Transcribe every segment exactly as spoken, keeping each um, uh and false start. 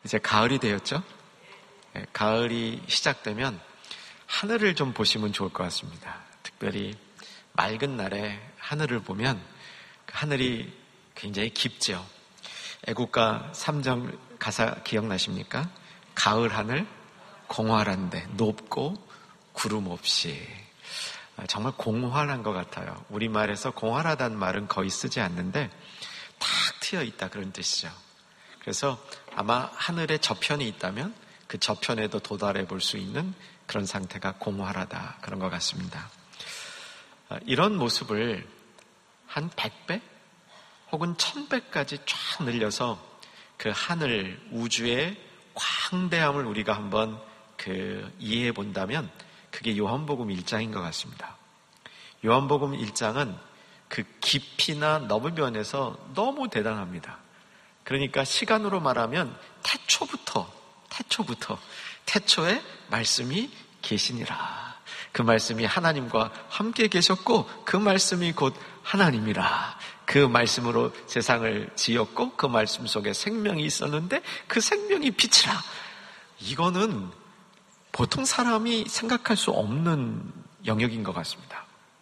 이제 가을이 되었죠? 네, 가을이 시작되면 하늘을 좀 보시면 좋을 것 같습니다. 특별히 맑은 날에 하늘을 보면 그 하늘이 굉장히 깊죠. 애국가 삼 장 가사 기억나십니까? 가을 하늘 공활한데 높고 구름 없이. 정말 공활한 것 같아요. 우리말에서 공활하다는 말은 거의 쓰지 않는데 탁 트여 있다 그런 뜻이죠. 그래서 아마 하늘에 저편이 있다면 그 저편에도 도달해 볼 수 있는 그런 상태가 공활하다 그런 것 같습니다. 이런 모습을 한 백 배 혹은 천 배까지 쫙 늘려서 그 하늘 우주의 광대함을 우리가 한번 그 이해해 본다면 그게 요한복음 일 장인 것 같습니다. 요한복음 일 장은 그 깊이나 넓이면에서 너무 대단합니다. 그러니까 시간으로 말하면 태초부터 태초부터 태초에 말씀이 계시니라. 그 말씀이 하나님과 함께 계셨고 그 말씀이 곧 하나님이라. 그 말씀으로 세상을 지었고 그 말씀 속에 생명이 있었는데 그 생명이 빛이라. 이거는 보통 사람이 생각할 수 없는 영역인 것 같습니다.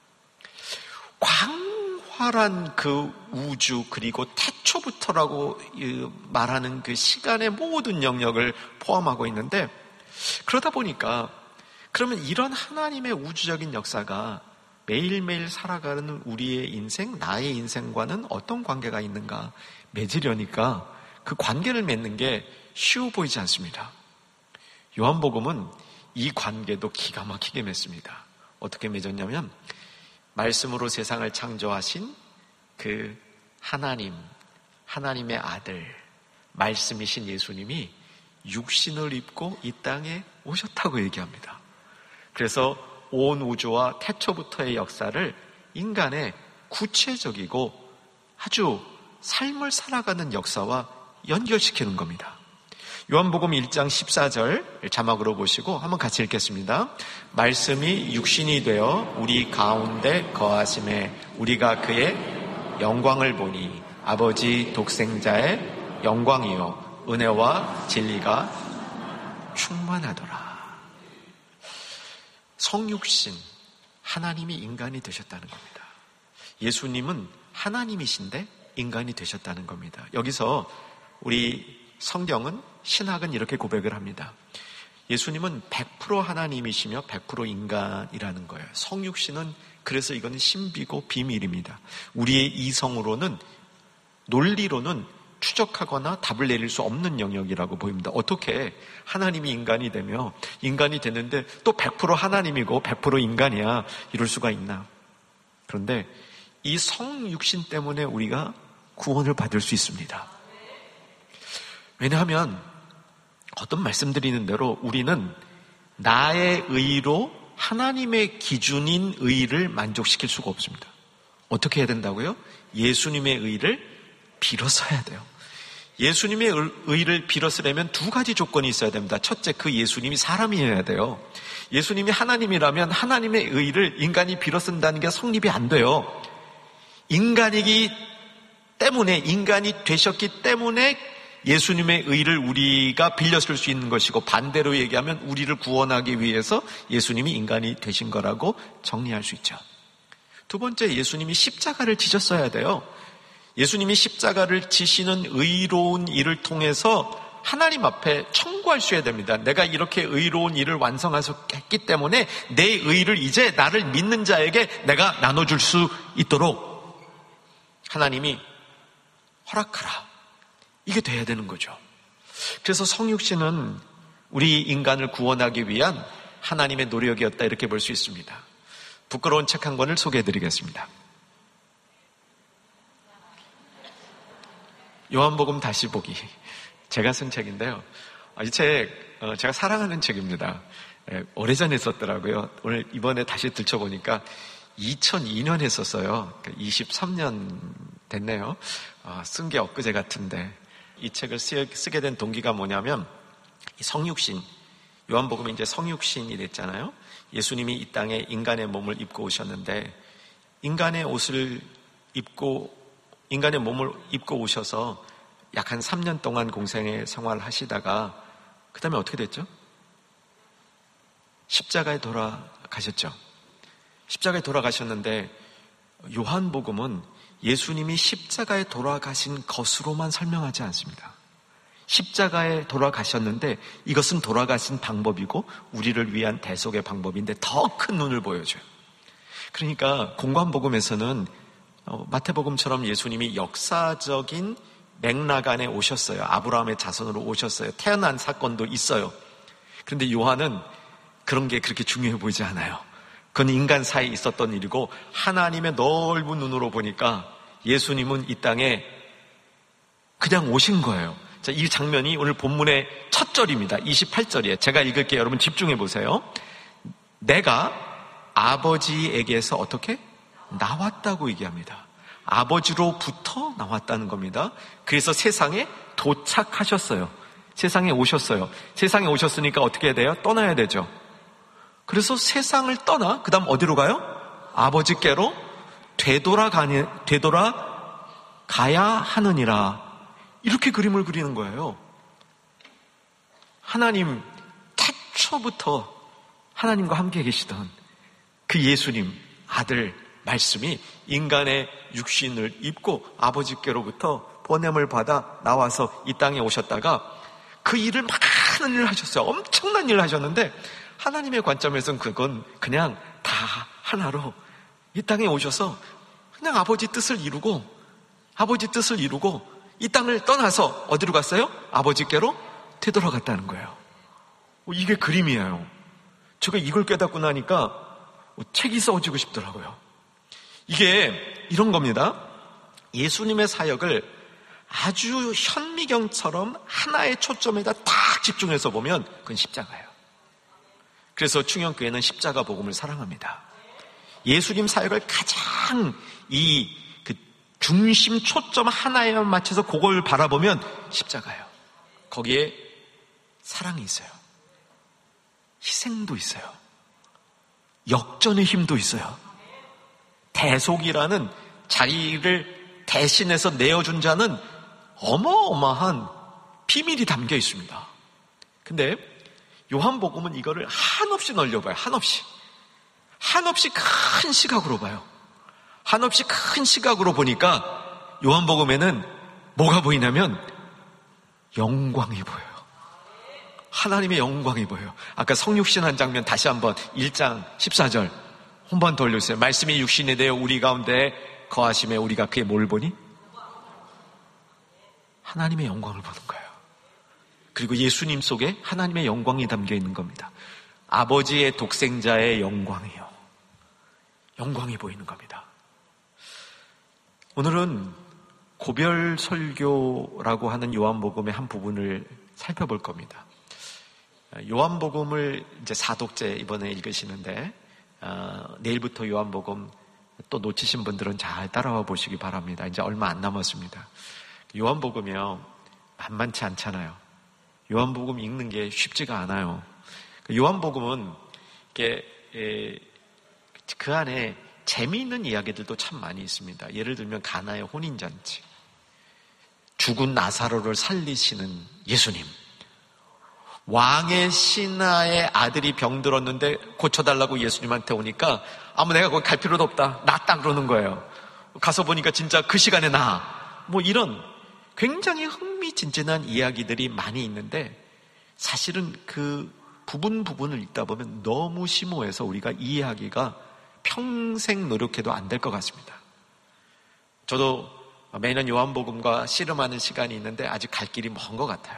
광활한 그 우주 그리고 태초부터라고 말하는 그 시간의 모든 영역을 포함하고 있는데 그러다 보니까 그러면 이런 하나님의 우주적인 역사가 매일매일 살아가는 우리의 인생, 나의 인생과는 어떤 관계가 있는가 맺으려니까 그 관계를 맺는 게 쉬워 보이지 않습니다. 요한복음은 이 관계도 기가 막히게 맺습니다. 어떻게 맺었냐면 말씀으로 세상을 창조하신 그 하나님, 하나님의 아들, 말씀이신 예수님이 육신을 입고 이 땅에 오셨다고 얘기합니다. 그래서 온 우주와 태초부터의 역사를 인간의 구체적이고 아주 삶을 살아가는 역사와 연결시키는 겁니다. 요한복음 일 장 십사 절 자막으로 보시고 한번 같이 읽겠습니다. 말씀이 육신이 되어 우리 가운데 거하심에 우리가 그의 영광을 보니 아버지 독생자의 영광이요 은혜와 진리가 충만하더라. 성육신, 하나님이 인간이 되셨다는 겁니다. 예수님은 하나님이신데 인간이 되셨다는 겁니다. 여기서 우리 성경은, 신학은 이렇게 고백을 합니다. 예수님은 백 퍼센트 하나님이시며 백 퍼센트 인간이라는 거예요. 성육신은 그래서 이건 신비고 비밀입니다. 우리의 이성으로는, 논리로는 추적하거나 답을 내릴 수 없는 영역이라고 보입니다. 어떻게 하나님이 인간이 되며 인간이 됐는데 또 백 퍼센트 하나님이고 백 퍼센트 인간이야 이럴 수가 있나? 그런데 이 성육신 때문에 우리가 구원을 받을 수 있습니다. 왜냐하면 어떤 말씀드리는 대로 우리는 나의 의로 하나님의 기준인 의를 만족시킬 수가 없습니다. 어떻게 해야 된다고요? 예수님의 의를 빌어서 해야 돼요. 예수님의 의를 빌었으려면 두 가지 조건이 있어야 됩니다. 첫째, 그 예수님이 사람이어야 돼요. 예수님이 하나님이라면 하나님의 의를 인간이 빌어 쓴다는 게 성립이 안 돼요. 인간이기 때문에, 인간이 되셨기 때문에 예수님의 의를 우리가 빌려 쓸 수 있는 것이고, 반대로 얘기하면 우리를 구원하기 위해서 예수님이 인간이 되신 거라고 정리할 수 있죠. 두 번째, 예수님이 십자가를 지셨어야 돼요. 예수님이 십자가를 지시는 의로운 일을 통해서 하나님 앞에 청구할 수 있어야 됩니다. 내가 이렇게 의로운 일을 완성했기 때문에 내 의를 이제 나를 믿는 자에게 내가 나눠줄 수 있도록 하나님이 허락하라. 이게 돼야 되는 거죠. 그래서 성육신은 우리 인간을 구원하기 위한 하나님의 노력이었다 이렇게 볼 수 있습니다. 부끄러운 책 한 권을 소개해드리겠습니다. 요한복음 다시 보기. 제가 쓴 책인데요. 이 책 제가 사랑하는 책입니다. 오래전에 썼더라고요. 오늘 이번에 다시 들춰보니까 이천이 년에 썼어요. 이십삼 년 됐네요. 쓴 게 엊그제 같은데 이 책을 쓰게 된 동기가 뭐냐면 성육신, 요한복음이 이제 성육신이 됐잖아요. 예수님이 이 땅에 인간의 몸을 입고 오셨는데 인간의 옷을 입고 인간의 몸을 입고 오셔서 약 한 삼 년 동안 공생애 생활을 하시다가 그 다음에 어떻게 됐죠? 십자가에 돌아가셨죠. 십자가에 돌아가셨는데 요한복음은 예수님이 십자가에 돌아가신 것으로만 설명하지 않습니다. 십자가에 돌아가셨는데 이것은 돌아가신 방법이고 우리를 위한 대속의 방법인데 더 큰 눈을 보여줘요. 그러니까 공관복음에서는 마태복음처럼 예수님이 역사적인 맥락 안에 오셨어요. 아브라함의 자손으로 오셨어요. 태어난 사건도 있어요. 그런데 요한은 그런 게 그렇게 중요해 보이지 않아요. 그건 인간 사이에 있었던 일이고 하나님의 넓은 눈으로 보니까 예수님은 이 땅에 그냥 오신 거예요. 자, 이 장면이 오늘 본문의 첫 절입니다. 이십팔 절이에요. 제가 읽을게요. 여러분 집중해 보세요. 내가 아버지에게서 어떻게? 나왔다고 얘기합니다. 아버지로부터 나왔다는 겁니다. 그래서 세상에 도착하셨어요. 세상에 오셨어요. 세상에 오셨으니까 어떻게 해야 돼요? 떠나야 되죠. 그래서 세상을 떠나 그 다음 어디로 가요? 아버지께로 되돌아가니, 되돌아가야 하느니라. 이렇게 그림을 그리는 거예요. 하나님 태초부터 하나님과 함께 계시던 그 예수님 아들 말씀이 인간의 육신을 입고 아버지께로부터 보냄을 받아 나와서 이 땅에 오셨다가 그 일을 많은 일을 하셨어요. 엄청난 일을 하셨는데 하나님의 관점에서는 그건 그냥 다 하나로 이 땅에 오셔서 그냥 아버지 뜻을 이루고 아버지 뜻을 이루고 이 땅을 떠나서 어디로 갔어요? 아버지께로 되돌아갔다는 거예요. 이게 그림이에요. 제가 이걸 깨닫고 나니까 책이 써지고 싶더라고요. 이게 이런 겁니다. 예수님의 사역을 아주 현미경처럼 하나의 초점에다 딱 집중해서 보면 그건 십자가예요. 그래서 충영교회는 십자가 복음을 사랑합니다. 예수님 사역을 가장 이 그 중심 초점 하나에만 맞춰서 그걸 바라보면 십자가예요. 거기에 사랑이 있어요. 희생도 있어요. 역전의 힘도 있어요. 대속이라는 자기를 대신해서 내어준 자는 어마어마한 비밀이 담겨 있습니다. 근데 요한복음은 이거를 한없이 넓혀봐요. 한없이. 한없이 큰 시각으로 봐요. 한없이 큰 시각으로 보니까 요한복음에는 뭐가 보이냐면 영광이 보여요. 하나님의 영광이 보여요. 아까 성육신 한 장면 다시 한번 일 장 십사 절 한 번 더 올려주세요. 말씀이 육신이 되어 우리 가운데 거하심에 우리가 그의 뭘 보니? 하나님의 영광을 보는 거예요. 그리고 예수님 속에 하나님의 영광이 담겨 있는 겁니다. 아버지의 독생자의 영광이요. 영광이 보이는 겁니다. 오늘은 고별 설교라고 하는 요한복음의 한 부분을 살펴볼 겁니다. 요한복음을 이제 사독제 이번에 읽으시는데 어, 내일부터 요한복음 또 놓치신 분들은 잘 따라와 보시기 바랍니다. 이제 얼마 안 남았습니다. 요한복음이요 만만치 않잖아요. 요한복음 읽는 게 쉽지가 않아요. 요한복음은 이게 에, 그 안에 재미있는 이야기들도 참 많이 있습니다. 예를 들면 가나의 혼인잔치, 죽은 나사로를 살리시는 예수님, 왕의 신하의 아들이 병들었는데 고쳐달라고 예수님한테 오니까 아무 내가 거기 갈 필요도 없다, 낫다 그러는 거예요. 가서 보니까 진짜 그 시간에 나. 뭐 이런 굉장히 흥미진진한 이야기들이 많이 있는데 사실은 그 부분 부분을 읽다 보면 너무 심오해서 우리가 이해하기가 평생 노력해도 안 될 것 같습니다. 저도 매년 요한복음과 씨름하는 시간이 있는데 아직 갈 길이 먼 것 같아요.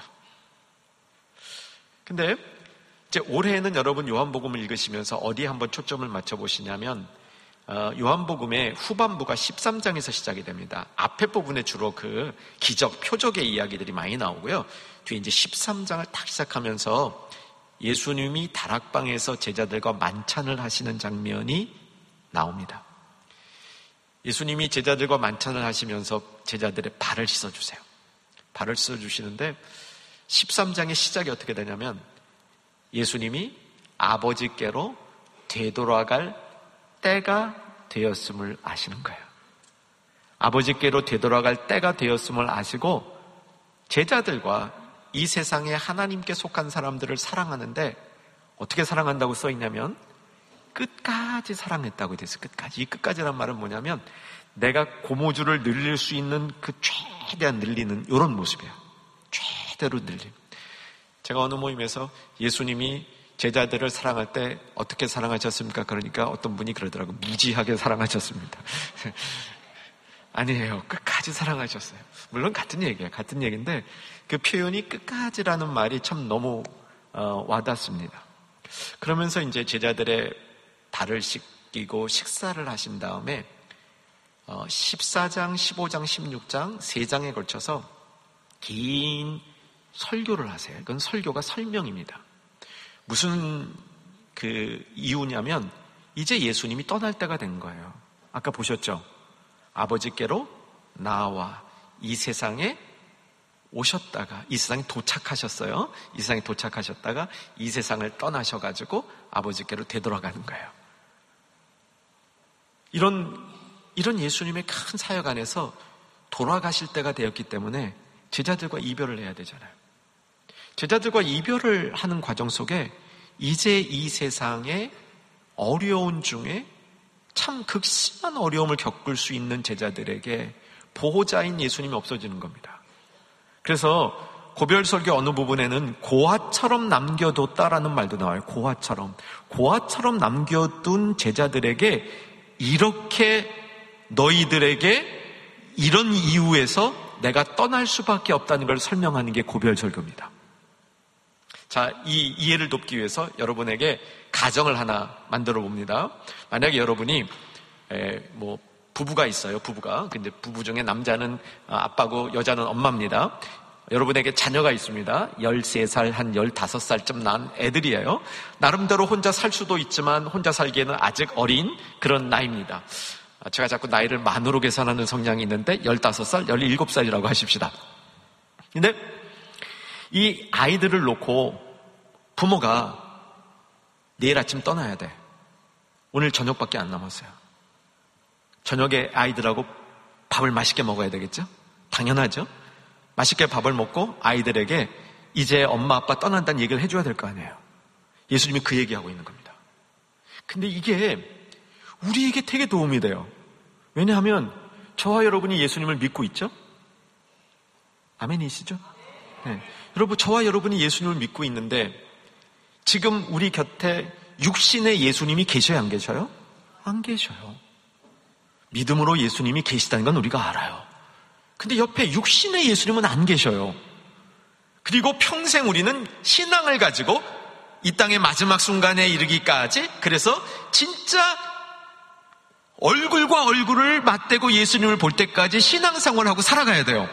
근데 이제 올해는 여러분 요한복음을 읽으시면서 어디에 한번 초점을 맞춰보시냐면 어, 요한복음의 후반부가 십삼 장에서 시작이 됩니다. 앞에 부분에 주로 그 기적, 표적의 이야기들이 많이 나오고요. 뒤에 이제 십삼 장을 딱 시작하면서 예수님이 다락방에서 제자들과 만찬을 하시는 장면이 나옵니다. 예수님이 제자들과 만찬을 하시면서 제자들의 발을 씻어주세요. 발을 씻어주시는데 십삼 장의 시작이 어떻게 되냐면 예수님이 아버지께로 되돌아갈 때가 되었음을 아시는 거예요. 아버지께로 되돌아갈 때가 되었음을 아시고 제자들과 이 세상에 하나님께 속한 사람들을 사랑하는데 어떻게 사랑한다고 써있냐면 끝까지 사랑했다고 돼서 끝까지. 이 끝까지란 말은 뭐냐면 내가 고모줄을 늘릴 수 있는 그 최대한 늘리는 이런 모습이에요. 최대로 늘림. 제가 어느 모임에서 예수님이 제자들을 사랑할 때 어떻게 사랑하셨습니까? 그러니까 어떤 분이 그러더라고요. 무지하게 사랑하셨습니다. 아니에요. 끝까지 사랑하셨어요. 물론 같은 얘기예요. 같은 얘기인데 그 표현이 끝까지라는 말이 참 너무 어, 와닿습니다. 그러면서 이제 제자들의 발을 씻기고 식사를 하신 다음에 어, 십사 장, 십오 장, 십육 장 세 장에 걸쳐서 긴 설교를 하세요. 이건 설교가 설명입니다. 무슨 그 이유냐면 이제 예수님이 떠날 때가 된 거예요. 아까 보셨죠? 아버지께로 나와 이 세상에 오셨다가 이 세상에 도착하셨어요. 이 세상에 도착하셨다가 이 세상을 떠나셔가지고 아버지께로 되돌아가는 거예요. 이런 이런 예수님의 큰 사역 안에서 돌아가실 때가 되었기 때문에 제자들과 이별을 해야 되잖아요. 제자들과 이별을 하는 과정 속에 이제 이 세상의 어려운 중에 참 극심한 어려움을 겪을 수 있는 제자들에게 보호자인 예수님이 없어지는 겁니다. 그래서 고별설교 어느 부분에는 고아처럼 남겨뒀다라는 말도 나와요. 고아처럼. 고아처럼 남겨둔 제자들에게 이렇게 너희들에게 이런 이유에서 내가 떠날 수밖에 없다는 걸 설명하는 게 고별설교입니다. 자, 이 이해를 돕기 위해서 여러분에게 가정을 하나 만들어 봅니다. 만약에 여러분이 에, 뭐 부부가 있어요. 부부가. 근데 부부 중에 남자는 아빠고 여자는 엄마입니다. 여러분에게 자녀가 있습니다. 열세 살, 한 열다섯 살쯤 난 애들이에요. 나름대로 혼자 살 수도 있지만 혼자 살기에는 아직 어린 그런 나이입니다. 제가 자꾸 나이를 만으로 계산하는 성향이 있는데 열다섯 살, 열일곱 살이라고 하십시다. 근데 이 아이들을 놓고 부모가 내일 아침 떠나야 돼. 오늘 저녁밖에 안 남았어요. 저녁에 아이들하고 밥을 맛있게 먹어야 되겠죠? 당연하죠. 맛있게 밥을 먹고 아이들에게 이제 엄마 아빠 떠난다는 얘기를 해줘야 될 거 아니에요. 예수님이 그 얘기하고 있는 겁니다. 근데 이게 우리에게 되게 도움이 돼요. 왜냐하면 저와 여러분이 예수님을 믿고 있죠? 아멘이시죠? 네. 여러분, 저와 여러분이 예수님을 믿고 있는데 지금 우리 곁에 육신의 예수님이 계셔요, 안 계셔요? 안 계셔요. 믿음으로 예수님이 계시다는 건 우리가 알아요. 근데 옆에 육신의 예수님은 안 계셔요. 그리고 평생 우리는 신앙을 가지고 이 땅의 마지막 순간에 이르기까지, 그래서 진짜 얼굴과 얼굴을 맞대고 예수님을 볼 때까지 신앙생활하고 살아가야 돼요.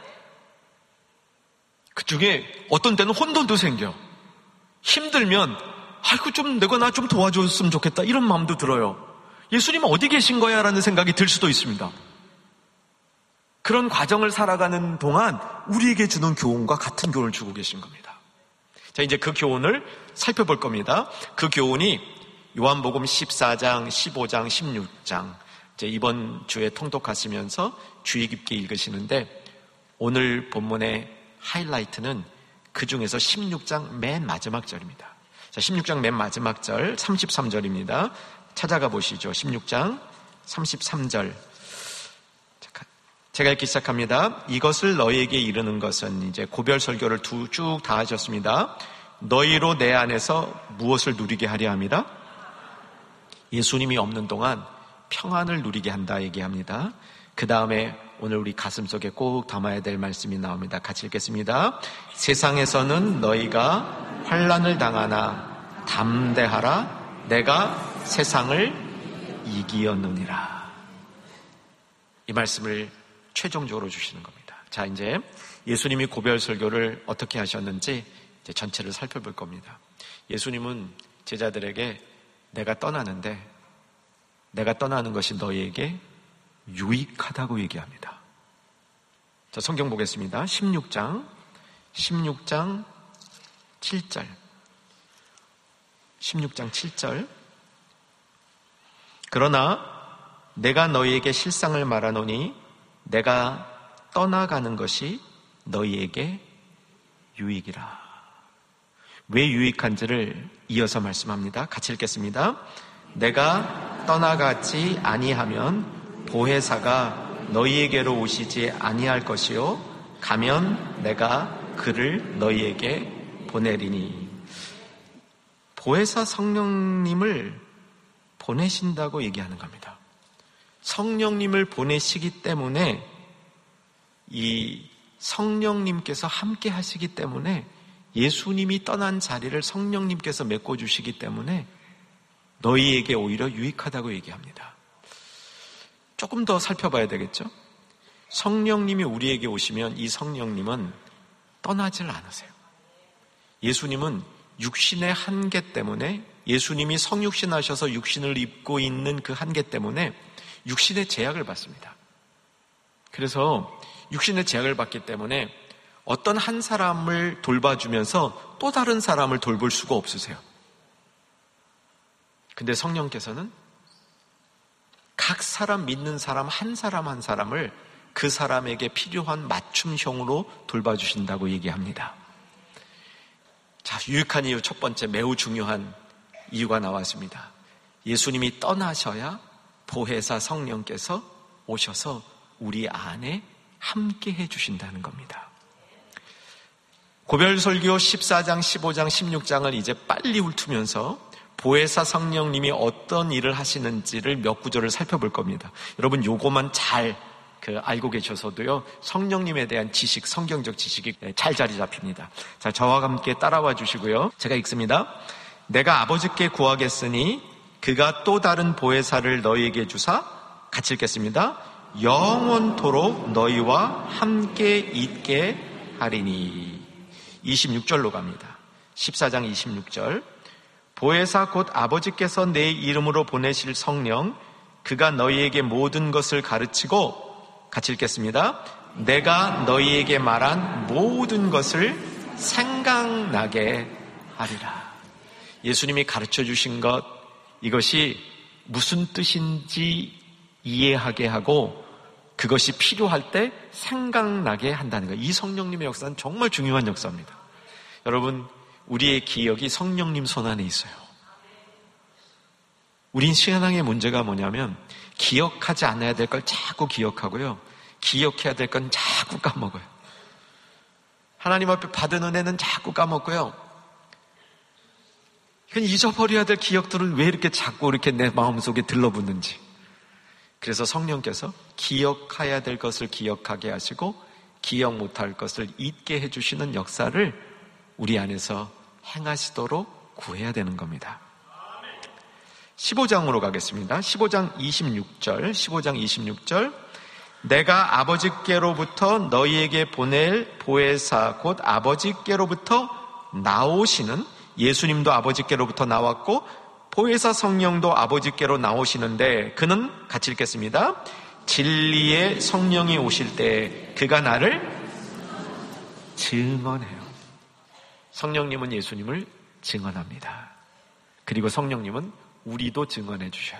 그 중에 어떤 때는 혼돈도 생겨. 힘들면 아이고 좀 내가 나 좀 도와줬으면 좋겠다 이런 마음도 들어요. 예수님은 어디 계신 거야? 라는 생각이 들 수도 있습니다. 그런 과정을 살아가는 동안 우리에게 주는 교훈과 같은 교훈을 주고 계신 겁니다. 자, 이제 그 교훈을 살펴볼 겁니다. 그 교훈이 요한복음 십사 장, 십오 장, 십육 장 이제 이번 주에 통독하시면서 주의 깊게 읽으시는데 오늘 본문의 하이라이트는 그 중에서 십육 장 맨 마지막 절입니다. 자, 십육 장 맨 마지막 절 삼십삼 절입니다. 찾아가 보시죠. 십육 장 삼십삼 절. 제가 읽기 시작합니다. 이것을 너희에게 이르는 것은, 이제 고별 설교를 두 쭉 다 하셨습니다. 너희로 내 안에서 무엇을 누리게 하려 합니다? 예수님이 없는 동안 평안을 누리게 한다 얘기합니다. 그 다음에 오늘 우리 가슴 속에 꼭 담아야 될 말씀이 나옵니다. 같이 읽겠습니다. 세상에서는 너희가 환난을 당하나 담대하라. 내가 세상을 이기었느니라. 이 말씀을 최종적으로 주시는 겁니다. 자, 이제 예수님이 고별 설교를 어떻게 하셨는지 이제 전체를 살펴볼 겁니다. 예수님은 제자들에게 내가 떠나는데 내가 떠나는 것이 너희에게 유익하다고 얘기합니다. 자, 성경 보겠습니다. 십육 장 십육 장 칠 절 십육 장 칠 절 그러나 내가 너희에게 실상을 말하노니 내가 떠나가는 것이 너희에게 유익이라. 왜 유익한지를 이어서 말씀합니다. 같이 읽겠습니다. 내가 떠나가지 아니하면 보혜사가 너희에게로 오시지 아니할 것이요 가면 내가 그를 너희에게 보내리니. 보혜사 성령님을 보내신다고 얘기하는 겁니다. 성령님을 보내시기 때문에, 이 성령님께서 함께 하시기 때문에, 예수님이 떠난 자리를 성령님께서 메꿔주시기 때문에 너희에게 오히려 유익하다고 얘기합니다. 조금 더 살펴봐야 되겠죠? 성령님이 우리에게 오시면 이 성령님은 떠나질 않으세요. 예수님은 육신의 한계 때문에, 예수님이 성육신 하셔서 육신을 입고 있는 그 한계 때문에 육신의 제약을 받습니다. 그래서 육신의 제약을 받기 때문에 어떤 한 사람을 돌봐주면서 또 다른 사람을 돌볼 수가 없으세요. 근데 성령께서는 각 사람, 믿는 사람 한 사람 한 사람을 그 사람에게 필요한 맞춤형으로 돌봐주신다고 얘기합니다. 자, 유익한 이유 첫 번째, 매우 중요한 이유가 나왔습니다. 예수님이 떠나셔야 보혜사 성령께서 오셔서 우리 안에 함께 해주신다는 겁니다. 고별설교 십사 장, 십오 장, 십육 장을 이제 빨리 훑으면서 보혜사 성령님이 어떤 일을 하시는지를 몇 구절을 살펴볼 겁니다. 여러분 요거만 잘 그 알고 계셔서도요, 성령님에 대한 지식, 성경적 지식이 잘 자리 잡힙니다. 자, 저와 함께 따라와 주시고요. 제가 읽습니다. 내가 아버지께 구하겠으니 그가 또 다른 보혜사를 너희에게 주사, 같이 읽겠습니다. 영원토록 너희와 함께 있게 하리니. 이십육 절로 갑니다. 십사 장 이십육 절. 보혜사 곧 아버지께서 내 이름으로 보내실 성령, 그가 너희에게 모든 것을 가르치고, 같이 읽겠습니다. 내가 너희에게 말한 모든 것을 생각나게 하리라. 예수님이 가르쳐 주신 것, 이것이 무슨 뜻인지 이해하게 하고 그것이 필요할 때 생각나게 한다는 거예요. 이 성령님의 역사는 정말 중요한 역사입니다. 여러분, 우리의 기억이 성령님 손안에 있어요. 우린 신앙의 문제가 뭐냐면 기억하지 않아야 될 걸 자꾸 기억하고요, 기억해야 될 건 자꾸 까먹어요. 하나님 앞에 받은 은혜는 자꾸 까먹고요, 그냥 잊어버려야 될 기억들은 왜 이렇게 자꾸 이렇게 내 마음속에 들러붙는지. 그래서 성령께서 기억해야 될 것을 기억하게 하시고 기억 못할 것을 잊게 해주시는 역사를 우리 안에서 행하시도록 구해야 되는 겁니다. 십오 장으로 가겠습니다. 십오 장 이십육 절, 십오 장 이십육 절. 내가 아버지께로부터 너희에게 보낼 보혜사 곧 아버지께로부터 나오시는, 예수님도 아버지께로부터 나왔고 보혜사 성령도 아버지께로 나오시는데, 그는, 같이 읽겠습니다. 진리의 성령이 오실 때 그가 나를 증언해요. 성령님은 예수님을 증언합니다. 그리고 성령님은 우리도 증언해 주셔요.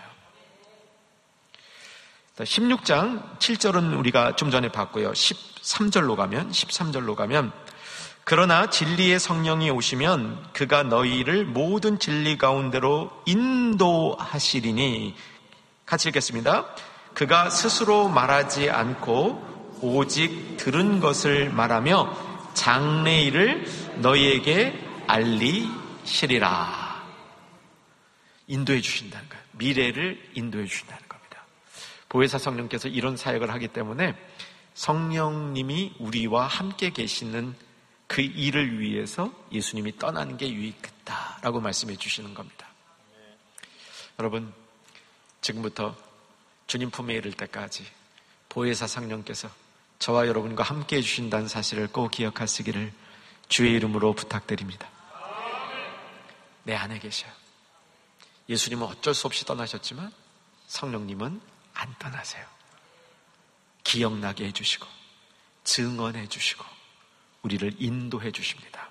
십육 장 칠 절은 우리가 좀 전에 봤고요. 십삼 절로 가면, 십삼 절로 가면, 그러나 진리의 성령이 오시면 그가 너희를 모든 진리 가운데로 인도하시리니, 같이 읽겠습니다. 그가 스스로 말하지 않고 오직 들은 것을 말하며 장래일을 너희에게 알리시리라. 인도해 주신다는 거예요. 미래를 인도해 주신다는 겁니다. 보혜사 성령께서 이런 사역을 하기 때문에 성령님이 우리와 함께 계시는 그 일을 위해서 예수님이 떠나는 게 유익했다라고 말씀해 주시는 겁니다. 여러분, 지금부터 주님 품에 이를 때까지 보혜사 성령께서 저와 여러분과 함께 해주신다는 사실을 꼭 기억하시기를 주의 이름으로 부탁드립니다. 내 안에 계셔요. 예수님은 어쩔 수 없이 떠나셨지만 성령님은 안 떠나세요. 기억나게 해주시고 증언해 주시고 우리를 인도해 주십니다.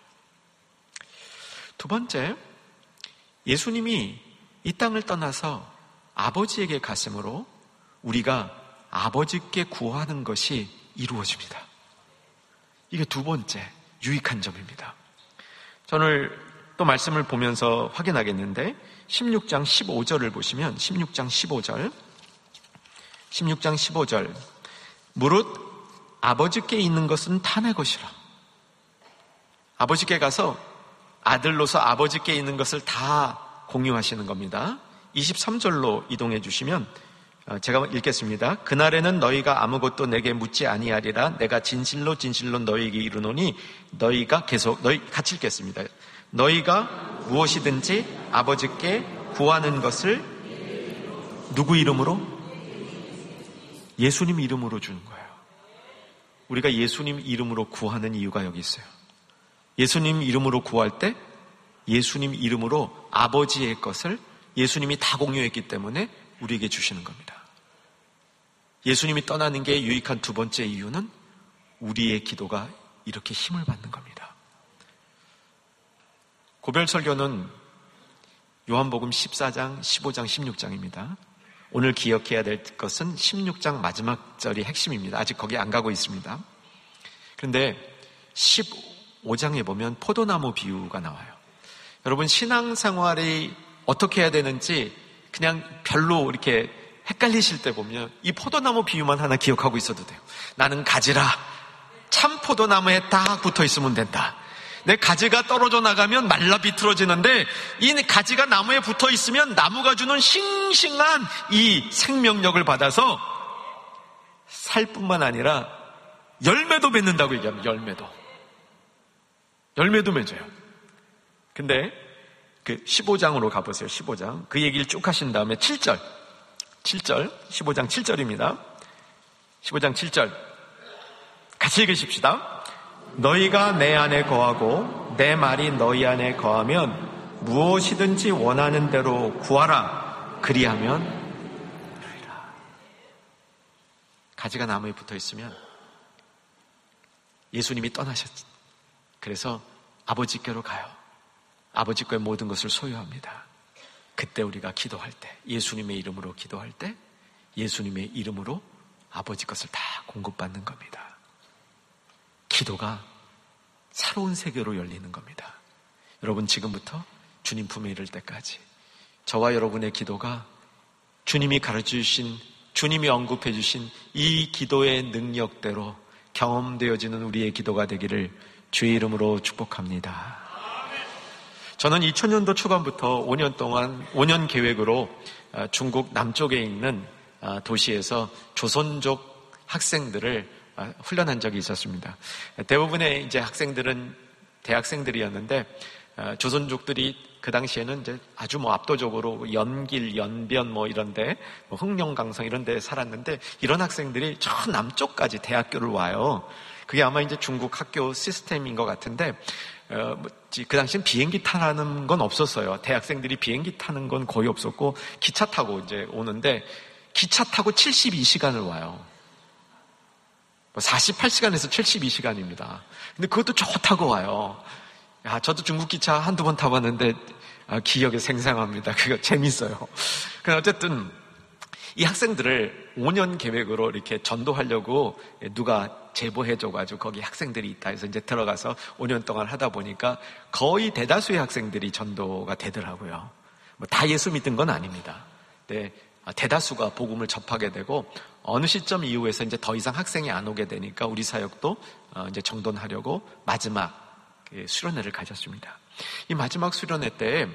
두 번째, 예수님이 이 땅을 떠나서 아버지에게 갔으므로 우리가 아버지께 구하는 것이 이루어집니다. 이게 두 번째 유익한 점입니다. 저는 또 말씀을 보면서 확인하겠는데 십육 장 십오 절을 보시면 십육 장 십오 절 십육 장 십오 절 무릇 아버지께 있는 것은 다 내 것이라. 아버지께 가서 아들로서 아버지께 있는 것을 다 공유하시는 겁니다. 이십삼 절로 이동해 주시면 제가 읽겠습니다. 그날에는 너희가 아무것도 내게 묻지 아니하리라. 내가 진실로 진실로 너희에게 이르노니 너희가 계속 너희 같이 읽겠습니다. 너희가 무엇이든지 아버지께 구하는 것을 누구 이름으로? 예수님 이름으로 주는 거예요. 우리가 예수님 이름으로 구하는 이유가 여기 있어요. 예수님 이름으로 구할 때 예수님 이름으로 아버지의 것을 예수님이 다 공유했기 때문에 우리에게 주시는 겁니다. 예수님이 떠나는 게 유익한 두 번째 이유는 우리의 기도가 이렇게 힘을 받는 겁니다. 고별 설교는 요한복음 십사 장, 십오 장, 십육 장입니다. 오늘 기억해야 될 것은 십육 장 마지막 절이 핵심입니다. 아직 거기 안 가고 있습니다. 그런데 십오 장에 보면 포도나무 비유가 나와요. 여러분, 신앙생활이 어떻게 해야 되는지 그냥 별로 이렇게 헷갈리실 때 보면 이 포도나무 비유만 하나 기억하고 있어도 돼요. 나는 가지라. 참 포도나무에 딱 붙어 있으면 된다. 내 가지가 떨어져 나가면 말라 비틀어지는데 이 가지가 나무에 붙어 있으면 나무가 주는 싱싱한 이 생명력을 받아서 살뿐만 아니라 열매도 맺는다고 얘기합니다. 열매도. 열매도 맺어요. 근데 그 십오 장으로 가보세요. 십오 장. 그 얘기를 쭉 하신 다음에 칠 절. 칠 절. 십오 장 칠 절입니다. 십오 장 칠 절. 같이 읽으십시다. 너희가 내 안에 거하고 내 말이 너희 안에 거하면 무엇이든지 원하는 대로 구하라. 그리하면 이루리라. 가지가 나무에 붙어 있으면 예수님이 떠나셨지. 그래서 아버지께로 가요. 아버지께 모든 것을 소유합니다. 그때 우리가 기도할 때, 예수님의 이름으로 기도할 때 예수님의 이름으로 아버지 것을 다 공급받는 겁니다. 기도가 새로운 세계로 열리는 겁니다. 여러분, 지금부터 주님 품에 이를 때까지 저와 여러분의 기도가 주님이 가르쳐주신, 주님이 언급해 주신 이 기도의 능력대로 경험되어지는 우리의 기도가 되기를 주의 이름으로 축복합니다. 저는 이천 년도 초반부터 오 년 동안 오 년 계획으로 중국 남쪽에 있는 도시에서 조선족 학생들을 훈련한 적이 있었습니다. 대부분의 이제 학생들은 대학생들이었는데 조선족들이 그 당시에는 이제 아주 뭐 압도적으로 연길, 연변 뭐 이런데 뭐 흥룡강성 이런데 살았는데 이런 학생들이 저 남쪽까지 대학교를 와요. 그게 아마 이제 중국 학교 시스템인 것 같은데 어, 그 당시엔 비행기 타는 건 없었어요. 대학생들이 비행기 타는 건 거의 없었고 기차 타고 이제 오는데 기차 타고 칠십이 시간을 와요. 사십팔 시간에서 칠십이 시간입니다. 근데 그것도 좋다고 와요. 야, 저도 중국 기차 한두 번 타봤는데 아, 기억에 생생합니다. 그거 재밌어요. 그냥 어쨌든 이 학생들을 오 년 계획으로 이렇게 전도하려고 누가 제보해줘가지고 거기 학생들이 있다 해서 이제 들어가서 오 년 동안 하다 보니까 거의 대다수의 학생들이 전도가 되더라고요. 뭐 다 예수 믿은 건 아닙니다. 네, 대다수가 복음을 접하게 되고 어느 시점 이후에서 이제 더 이상 학생이 안 오게 되니까 우리 사역도 이제 정돈하려고 마지막 수련회를 가졌습니다. 이 마지막 수련회 때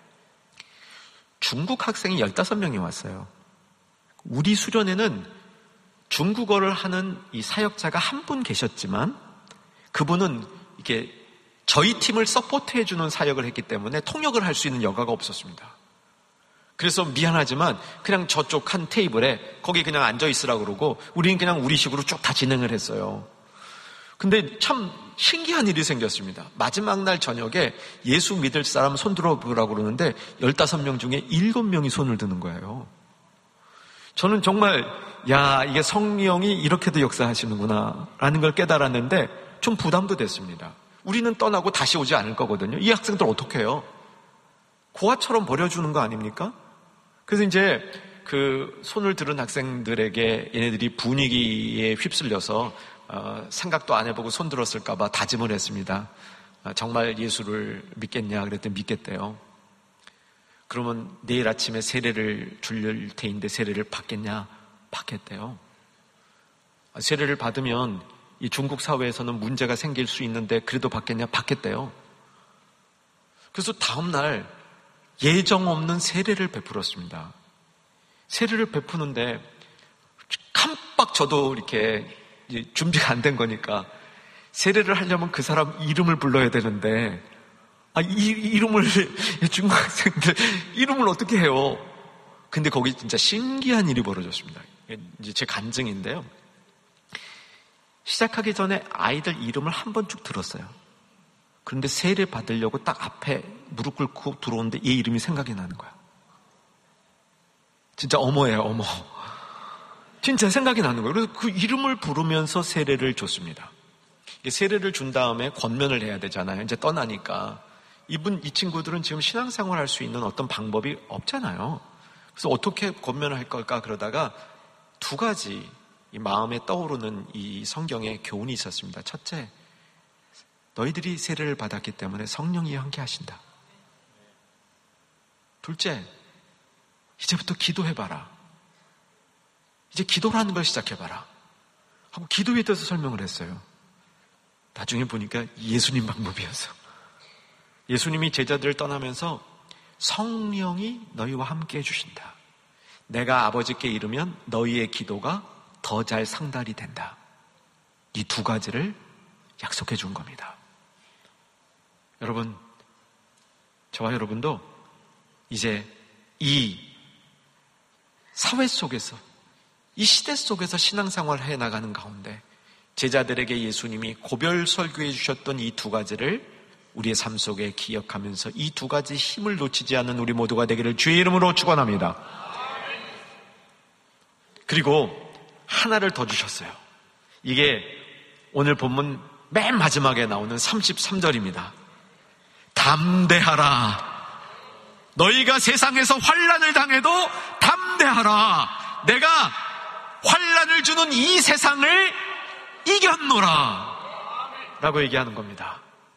중국 학생이 열다섯 명이 왔어요. 우리 수련회는 중국어를 하는 이 사역자가 한 분 계셨지만 그분은 이렇게 저희 팀을 서포트해주는 사역을 했기 때문에 통역을 할 수 있는 여가가 없었습니다. 그래서 미안하지만 그냥 저쪽 한 테이블에 거기 그냥 앉아있으라고 그러고 우리는 그냥 우리식으로 쭉 다 진행을 했어요. 근데 참 신기한 일이 생겼습니다. 마지막 날 저녁에 예수 믿을 사람 손 들어보라고 그러는데 열다섯 명 중에 일곱 명이 손을 드는 거예요. 저는 정말 야, 이게 성령이 이렇게도 역사하시는구나 라는 걸 깨달았는데 좀 부담도 됐습니다. 우리는 떠나고 다시 오지 않을 거거든요. 이 학생들 어떻게 해요? 고아처럼 버려주는 거 아닙니까? 그래서 이제 그 손을 들은 학생들에게 얘네들이 분위기에 휩쓸려서 어, 생각도 안 해보고 손들었을까 봐 다짐을 했습니다. 어, 정말 예수를 믿겠냐 그랬더니 믿겠대요. 그러면 내일 아침에 세례를 줄 테인데 세례를 받겠냐? 받겠대요. 세례를 받으면 이 중국 사회에서는 문제가 생길 수 있는데 그래도 받겠냐? 받겠대요. 그래서 다음날 예정 없는 세례를 베풀었습니다. 세례를 베푸는데 깜빡 저도 이렇게 준비가 안 된 거니까 세례를 하려면 그 사람 이름을 불러야 되는데 아, 이, 이름을, 중학생들, 이름을 어떻게 해요? 근데 거기 진짜 신기한 일이 벌어졌습니다. 이제 제 간증인데요. 시작하기 전에 아이들 이름을 한 번 쭉 들었어요. 그런데 세례 받으려고 딱 앞에 무릎 꿇고 들어오는데 얘 이름이 생각이 나는 거야. 진짜 어머예요, 어머. 진짜 생각이 나는 거예요. 그래서 그 이름을 부르면서 세례를 줬습니다. 세례를 준 다음에 권면을 해야 되잖아요. 이제 떠나니까. 이분, 이 친구들은 지금 신앙생활 할 수 있는 어떤 방법이 없잖아요. 그래서 어떻게 권면을 할 걸까 그러다가 두 가지 이 마음에 떠오르는 이 성경의 교훈이 있었습니다. 첫째, 너희들이 세례를 받았기 때문에 성령이 함께하신다. 둘째, 이제부터 기도해봐라. 이제 기도라는 걸 시작해봐라. 하고 기도에 대해서 설명을 했어요. 나중에 보니까 예수님 방법이었어. 예수님이 제자들을 떠나면서 성령이 너희와 함께 해주신다. 내가 아버지께 이르면 너희의 기도가 더 잘 상달이 된다. 이 두 가지를 약속해 준 겁니다. 여러분, 저와 여러분도 이제 이 사회 속에서, 이 시대 속에서 신앙생활을 해나가는 가운데 제자들에게 예수님이 고별 설교해 주셨던 이 두 가지를 우리의 삶 속에 기억하면서 이 두 가지 힘을 놓치지 않는 우리 모두가 되기를 주의 이름으로 축원합니다. 그리고 하나를 더 주셨어요. 이게 오늘 본문 맨 마지막에 나오는 삼십삼 절입니다. 담대하라. 너희가 세상에서 환난을 당해도 담대하라. 내가 환난을 주는 이 세상을 이겼노라 라고 얘기하는 겁니다.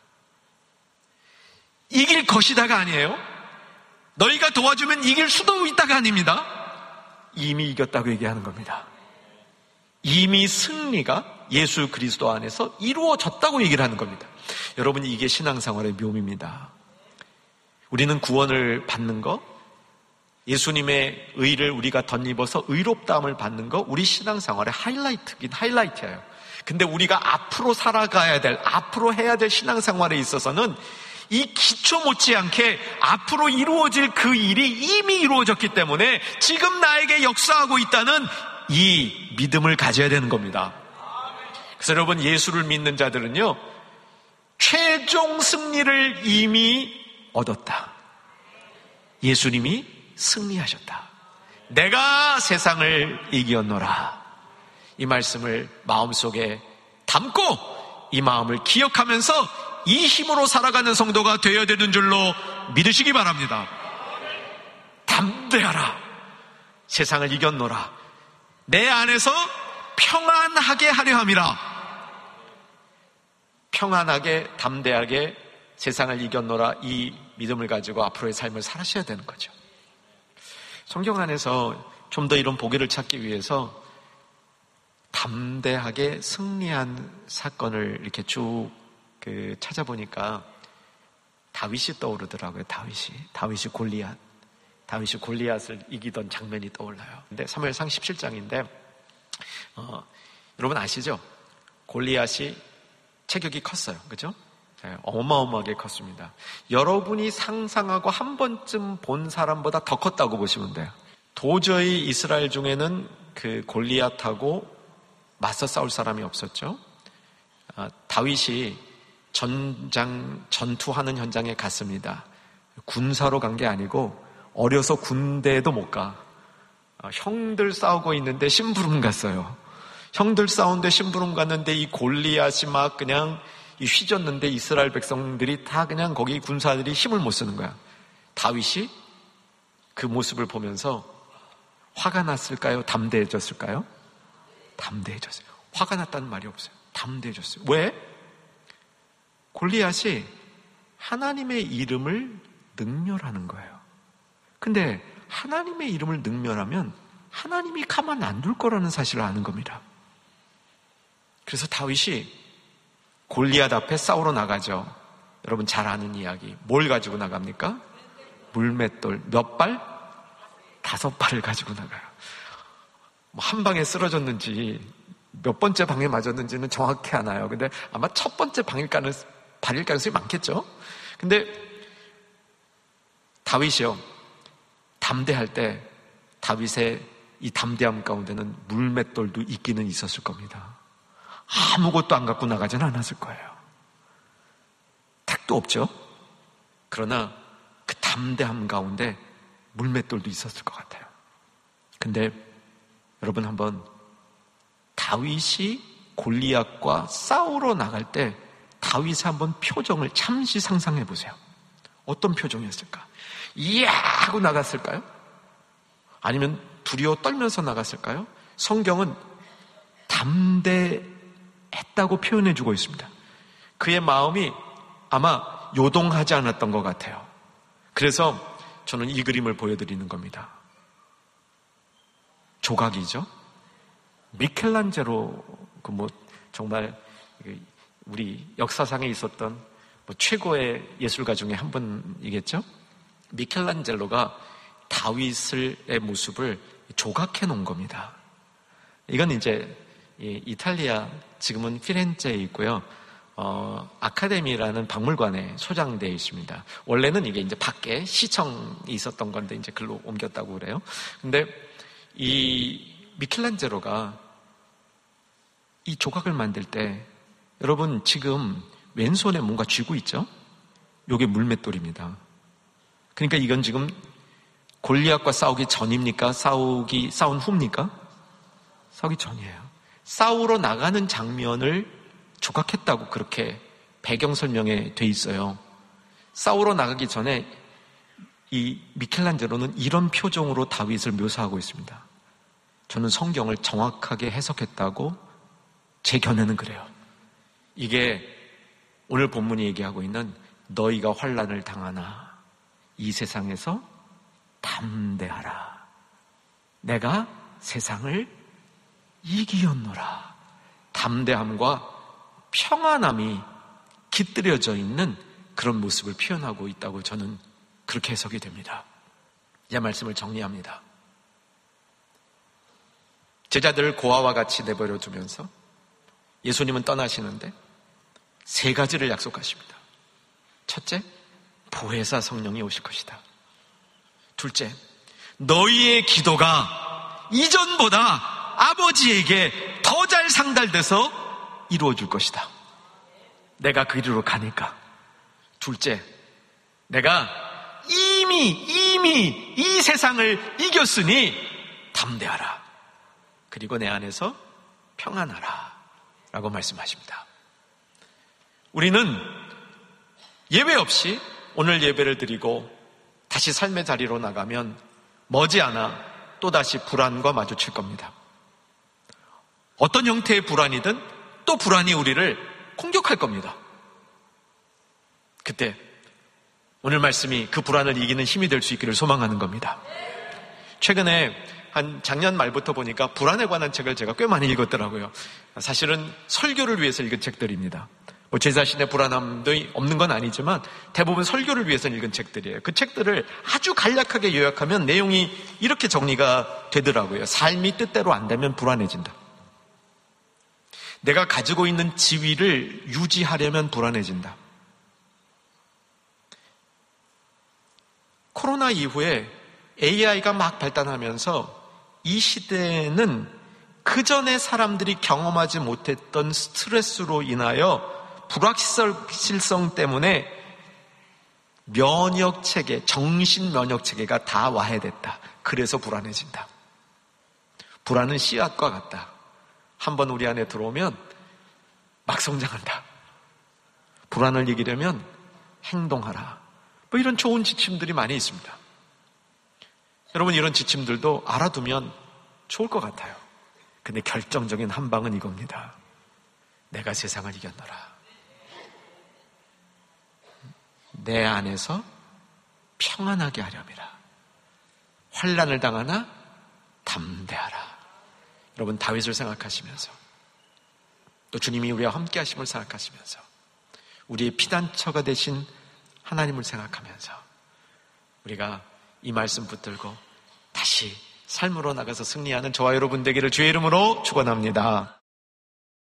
이길 것이다가 아니에요. 너희가 도와주면 이길 수도 있다가 아닙니다. 이미 이겼다고 얘기하는 겁니다. 이미 승리가 예수 그리스도 안에서 이루어졌다고 얘기를 하는 겁니다. 여러분, 이게 신앙생활의 묘미입니다. 우리는 구원을 받는 거, 예수님의 의를 우리가 덧입어서 의롭다함을 받는 거, 우리 신앙생활의 하이라이트긴 하이라이트예요. 근데 우리가 앞으로 살아가야 될, 앞으로 해야 될 신앙생활에 있어서는 이 기초 못지않게 앞으로 이루어질 그 일이 이미 이루어졌기 때문에 지금 나에게 역사하고 있다는 이 믿음을 가져야 되는 겁니다. 그래서 여러분, 예수를 믿는 자들은요, 최종 승리를 이미 얻었다. 예수님이 승리하셨다. 내가 세상을 이겼노라. 이 말씀을 마음속에 담고 이 마음을 기억하면서 이 힘으로 살아가는 성도가 되어야 되는 줄로 믿으시기 바랍니다. 담대하라. 세상을 이겼노라. 내 안에서 평안하게 하려 함이라. 평안하게, 담대하게 세상을 이겼노라. 이 믿음을 가지고 앞으로의 삶을 살아셔야 되는 거죠. 성경 안에서 좀 더 이런 보기를 찾기 위해서 담대하게 승리한 사건을 이렇게 쭉 그 찾아보니까 다윗이 떠오르더라고요. 다윗이. 다윗이 골리앗. 다윗이 골리앗을 이기던 장면이 떠올라요. 근데 사무엘상 십칠 장인데 어, 여러분 아시죠? 골리앗이 체격이 컸어요. 그죠? 네, 어마어마하게 컸습니다. 여러분이 상상하고 한 번쯤 본 사람보다 더 컸다고 보시면 돼요. 도저히 이스라엘 중에는 그 골리앗하고 맞서 싸울 사람이 없었죠. 아, 다윗이 전장, 전투하는 현장에 갔습니다. 군사로 간 게 아니고 어려서 군대에도 못 가. 아, 형들 싸우고 있는데 심부름 갔어요. 형들 싸우는데 심부름 갔는데 이 골리앗이 막 그냥 휘졌는데 이스라엘 백성들이 다 그냥 거기 군사들이 힘을 못 쓰는 거야. 다윗이 그 모습을 보면서 화가 났을까요? 담대해졌을까요? 담대해졌어요. 화가 났다는 말이 없어요. 담대해졌어요. 왜? 골리앗이 하나님의 이름을 능멸하는 거예요. 근데 하나님의 이름을 능멸하면 하나님이 가만 안 둘 거라는 사실을 아는 겁니다. 그래서 다윗이 골리앗 앞에 싸우러 나가죠. 여러분 잘 아는 이야기. 뭘 가지고 나갑니까? 물맷돌. 몇 발? 다섯 발을 가지고 나가요. 뭐 한 방에 쓰러졌는지 몇 번째 방에 맞았는지는 정확히 안 와요. 근데 아마 첫 번째 방일 가능성이, 발일 가능성이 많겠죠. 근데 다윗이요, 담대할 때 다윗의 이 담대함 가운데는 물맷돌도 있기는 있었을 겁니다. 아무것도 안 갖고 나가지는 않았을 거예요. 택도 없죠. 그러나 그 담대함 가운데 물맷돌도 있었을 것 같아요. 근데 여러분 한번 다윗이 골리앗과 싸우러 나갈 때 다윗의 한번 표정을 잠시 상상해 보세요. 어떤 표정이었을까? 이야 하고 나갔을까요? 아니면 두려워 떨면서 나갔을까요? 성경은 담대했다고 표현해 주고 있습니다. 그의 마음이 아마 요동하지 않았던 것 같아요. 그래서 저는 이 그림을 보여드리는 겁니다. 조각이죠. 미켈란젤로 그 뭐 정말 우리 역사상에 있었던 뭐 최고의 예술가 중에 한 분이겠죠. 미켈란젤로가 다윗의 모습을 조각해 놓은 겁니다. 이건 이제 이탈리아, 지금은 피렌체에 있고요. 어, 아카데미라는 박물관에 소장되어 있습니다. 원래는 이게 이제 밖에 시청이 있었던 건데 이제 글로 옮겼다고 그래요. 근데 이 미켈란젤로가 이 조각을 만들 때 여러분 지금 왼손에 뭔가 쥐고 있죠? 요게 물맷돌입니다. 그러니까 이건 지금 골리앗과 싸우기 전입니까? 싸우기, 싸운 후입니까? 싸우기 전이에요. 싸우러 나가는 장면을 조각했다고 그렇게 배경 설명에 돼 있어요. 싸우러 나가기 전에 이 미켈란젤로는 이런 표정으로 다윗을 묘사하고 있습니다. 저는 성경을 정확하게 해석했다고 제 견해는 그래요. 이게 오늘 본문이 얘기하고 있는 너희가 환난을 당하나 이 세상에서 담대하라. 내가 세상을 이기었노라. 담대함과 평안함이 깃들여져 있는 그런 모습을 표현하고 있다고 저는 그렇게 해석이 됩니다. 이 말씀을 정리합니다. 제자들을 고아와 같이 내버려 두면서 예수님은 떠나시는데 세 가지를 약속하십니다. 첫째, 보혜사 성령이 오실 것이다. 둘째, 너희의 기도가 이전보다 아버지에게 더 잘 상달돼서 이루어질 것이다. 내가 그리로 가니까. 둘째, 내가 이미 이미 이 세상을 이겼으니 담대하라. 그리고 내 안에서 평안하라 라고 말씀하십니다. 우리는 예외 없이 오늘 예배를 드리고 다시 삶의 자리로 나가면 머지않아 또다시 불안과 마주칠 겁니다. 어떤 형태의 불안이든 또 불안이 우리를 공격할 겁니다. 그때 오늘 말씀이 그 불안을 이기는 힘이 될 수 있기를 소망하는 겁니다. 최근에 한 작년 말부터 보니까 불안에 관한 책을 제가 꽤 많이 읽었더라고요. 사실은 설교를 위해서 읽은 책들입니다. 뭐 제 자신의 불안함도 없는 건 아니지만 대부분 설교를 위해서 읽은 책들이에요. 그 책들을 아주 간략하게 요약하면 내용이 이렇게 정리가 되더라고요. 삶이 뜻대로 안 되면 불안해진다. 내가 가지고 있는 지위를 유지하려면 불안해진다. 코로나 이후에 에이아이가 막 발달하면서 이 시대에는 그전에 사람들이 경험하지 못했던 스트레스로 인하여 불확실성 때문에 면역체계, 정신 면역체계가 다 와해됐다. 그래서 불안해진다. 불안은 씨앗과 같다. 한번 우리 안에 들어오면 막 성장한다. 불안을 이기려면 행동하라. 뭐 이런 좋은 지침들이 많이 있습니다. 여러분 이런 지침들도 알아두면 좋을 것 같아요. 근데 결정적인 한 방은 이겁니다. 내가 세상을 이겼노라. 내 안에서 평안하게 하렴이라. 환난을 당하나 담대하라. 여러분, 다윗을 생각하시면서 또 주님이 우리와 함께 하심을 생각하시면서 우리의 피단처가 되신 하나님을 생각하면서 우리가 이 말씀 붙들고 다시 삶으로 나가서 승리하는 저와 여러분 되기를 주의 이름으로 축원합니다.